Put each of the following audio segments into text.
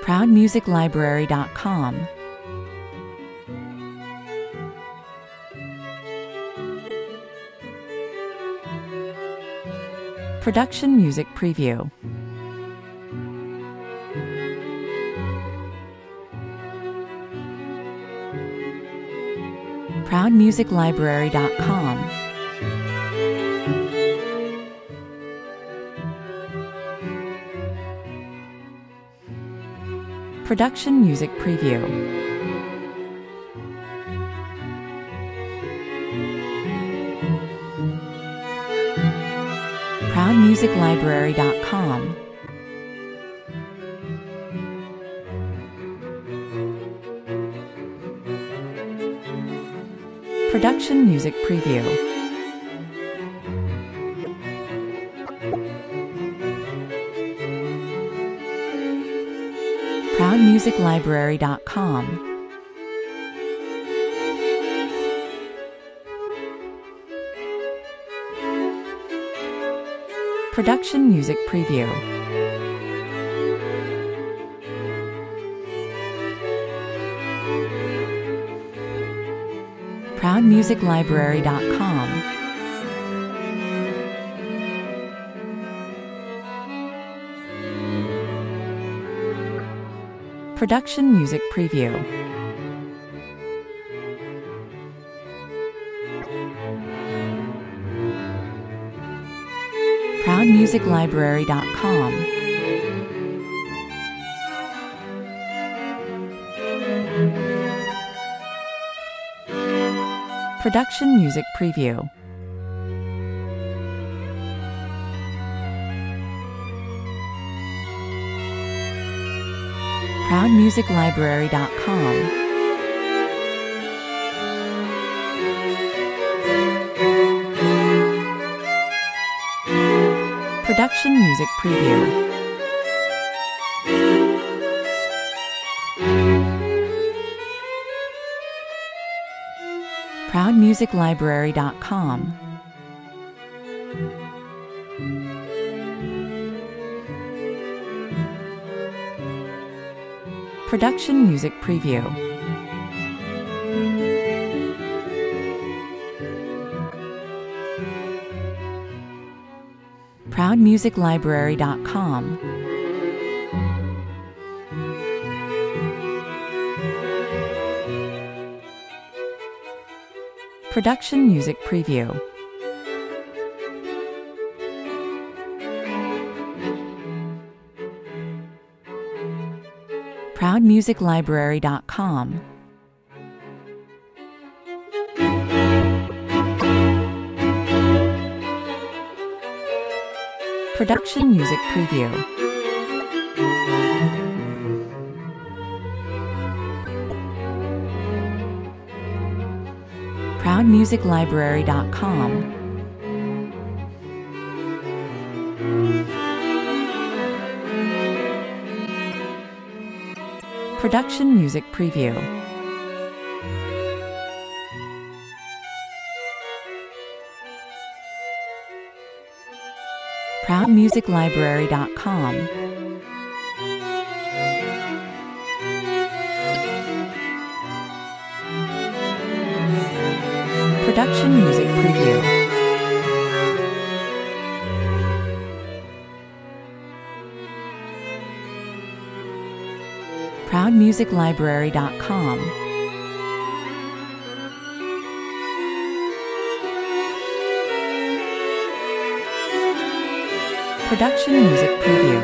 ProudMusicLibrary.com. Production Music Preview. ProudMusicLibrary.com. Production Music Preview. ProudMusicLibrary.com. Production Music Preview. ProudMusicLibrary.com. Production Music Preview. ProudMusicLibrary.com. Production Music Preview. ProudMusicLibrary.com. Production Music Preview. ProudMusicLibrary.com. Production Music Preview. ProudMusicLibrary.com. Production Music Preview. ProudMusicLibrary.com. Production Music Preview. ProudMusicLibrary.com. Production Music Preview. ProudMusicLibrary.com. Production Music Preview. ProudMusicLibrary.com. Production Music Preview. ProudMusicLibrary.com. Production Music Preview.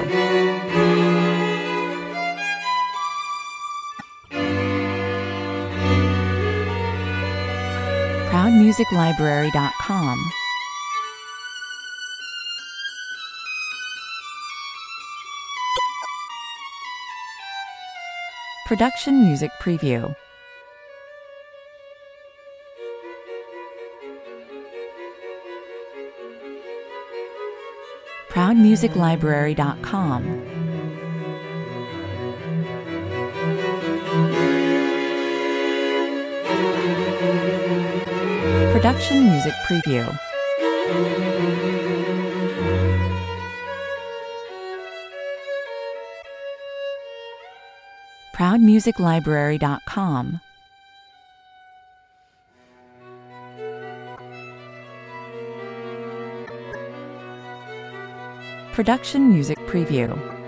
ProudMusicLibrary.com. Production Music Preview. ProudMusicLibrary.com. Production Music Preview. proudmusiclibrary.com. Production Music Preview.